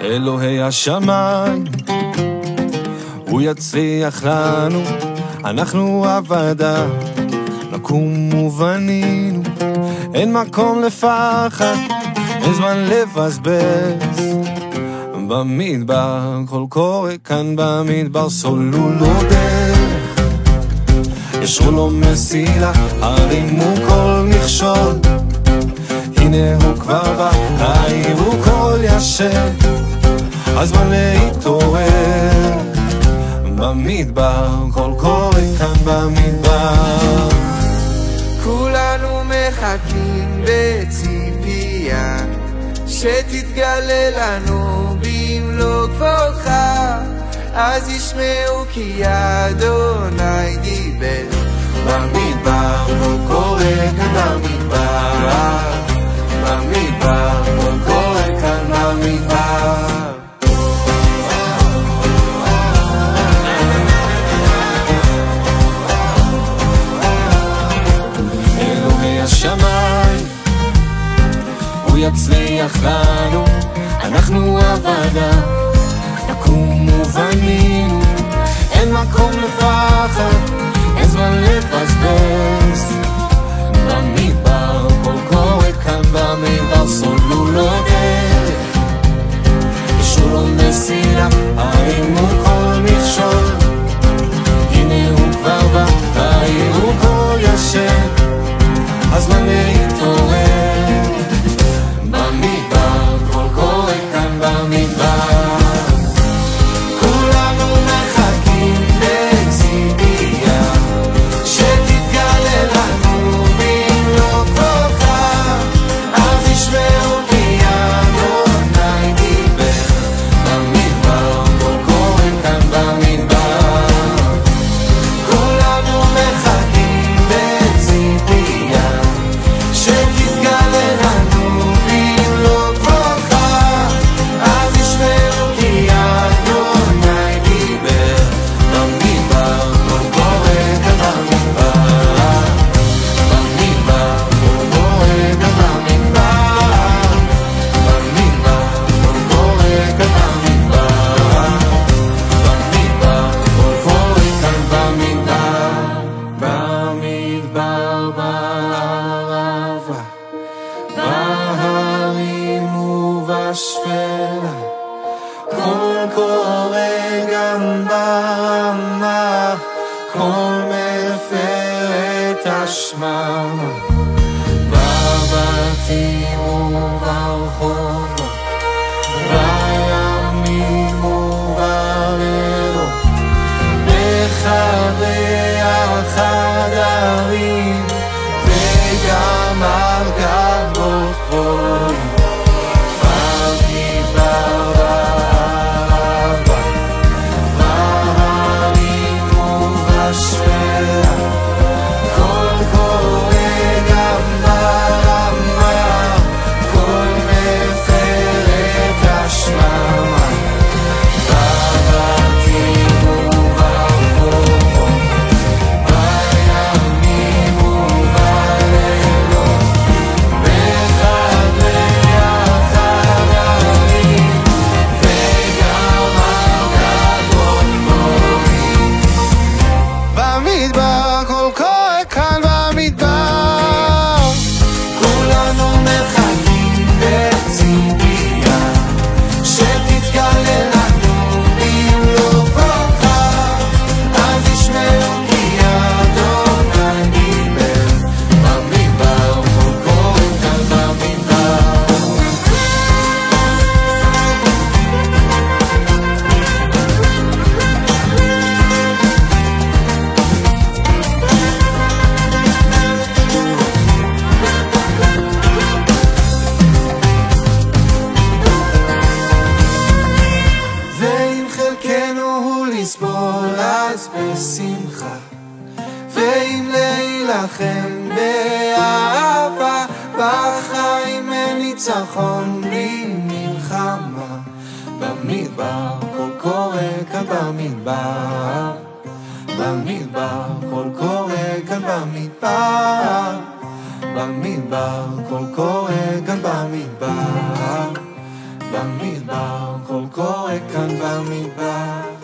אלוהי השמיים, הוא יצליח לנו, אנחנו עבדה, נקום ובנינו, אין מקום לפחד, אין זמן לבזבז. במדבר, כל קורא כאן במדבר, סוללו לו דרך, ישרו לו מסילה, הרימו כל מכשול, הנה הוא כבר בא, העירו כל ישן, הזמן להתעורר. במדבר, כל קורא כאן במדבר, כולנו מחכים בציפייה שתתגלה לנו במלוא כבודך, אז ישמעו כי אדוני דיבר. במדבר, כל קורא כאן במדבר, במדבר, כל קורא כאן במדבר. אלוהי השמיים, הוא יצליח לנו, אנחנו עבדה, נקום ובנינו, אין מקום לפחד, אין זמן לבזבז. במדבר, כל קורא כאן במדבר, סוללו לו דרך, ישרו לו מסילה, הרימו כל מכשול, הנה הוא כבר בא, העירו כל ישן, הזמן להתעורר. במדבר, כל קורא כאן במדבר, כולנו מחכים בציפייה שתתגלה לנו במלוא כבודך, אז ישמעו כי אדוני דיבר. במדבר, כל קורא כאן במדבר, כולנו מחכים בציפייה שתתגלה לנו במלוא כבודך, אז ישמעו כי אדוני דיבר. במדבר, כל קורא כאן במדבר, במדבר, כל קורא כאן במדבר, במדבר, כל קורא כאן במדבר, במדבר, כל קורא כאן במדבר. במדבר, בערבה, בהרים ובשפלה, כל קורא גם ברמה, כל מפרת השממה. בבתים וברחובות, בימים ובלילות, בחדרי החדרים וגם על גגות גבוהים. במדבר, בערבה, בהרים ובשפלה, כל קורא גם ברמה, כל מפרת השממה. בבתים וברחובות, בימים ובלילות, בחדרי החדרים וגם על גגות גבוהים. במדבר, כל קורא כאן במדבר, כולנו מחכים בציפייה שתתגלה לנו במלוא כבודך, אז ישמעו כי אדוני דיבר. במדבר, כל קורא כאן במדבר, ואם חלקנו הוא לסבול אז בשמחה, ואם להילחם באהבה, בחיים אין ניצחון בלי מלחמה. במדבר, כל קורא כאן במדבר, במדבר, כל קורא כאן במדבר, במדבר, כל קורא כאן במדבר, במדבר. הכל קורה כאן במדבר.